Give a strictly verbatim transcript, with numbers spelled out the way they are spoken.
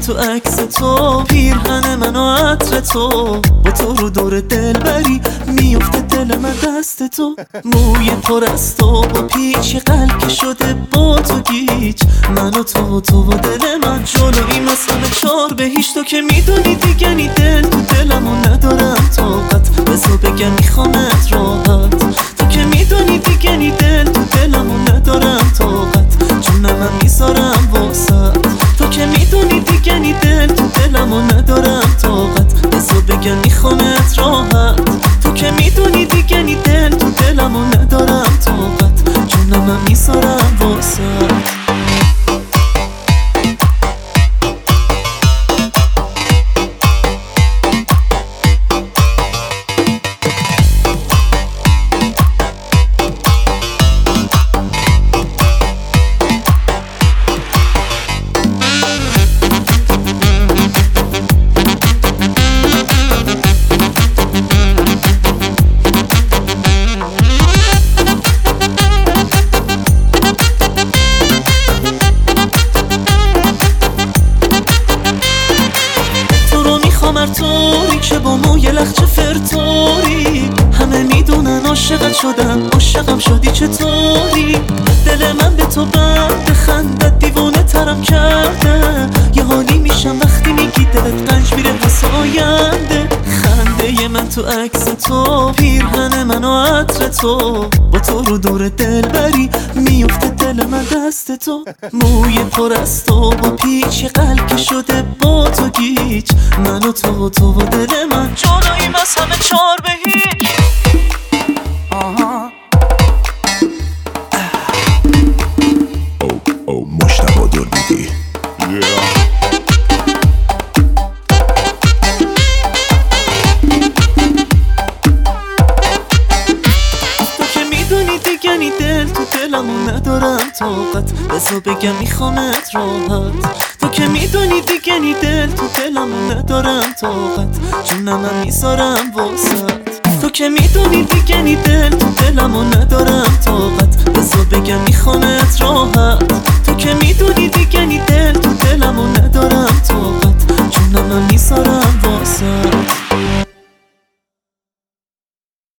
تو عکس تو، پیرهن من و عطر تو، با تو رو دور دل بری میفته دل من دست تو. موی پر از تو با پیچ قلب که شده با تو گیج، من و تو تو و دل من جلوی مثل چار بهیش. تو که میدونی دیگه نی دل تو دلمو ندارم طاقت، بزا بگم میخوامت راحت. تو که میدونی دیگه نی دل تو دلمو ندارم طاقت، جونم من میذارم واسط. تو که میدونی دیگه نی دل تو دلمو ندارم طاقت، بزا بگم میخوامت راحت. تو که میدونی دیگه نی دل تو دلمو ندارم طاقت، جونم من میذارم واسط. توری که با موی لخچه فرتوری، همه میدونن عاشقت شدم، عاشقم شدی چطوری؟ دل من به تو بند خندت دیوانه ترم کرده، یه حالی میشم وقتی میگی دلت رنج میره واسه آینده. خنده من تو عکس تو، پیرهن من و عطر تو، با تو رو دور دل بری میفته دل من دست تو. موی پر از تو با پیچ قلب که شده با تو گیج، من و تو تو و دل من جلویم از همه چار به هیچ. آها او او مشتبه دربیدی دیگه نی دل تو دلمو ندارم طاقت، بزا بگم میخوامت راحت. تو که میدونی دیگه نی دل تو دلمو ندارم طاقت، جونم من میذارم واسط. تو که میدونی دیگه نی دل تو دلمو ندارم طاقت،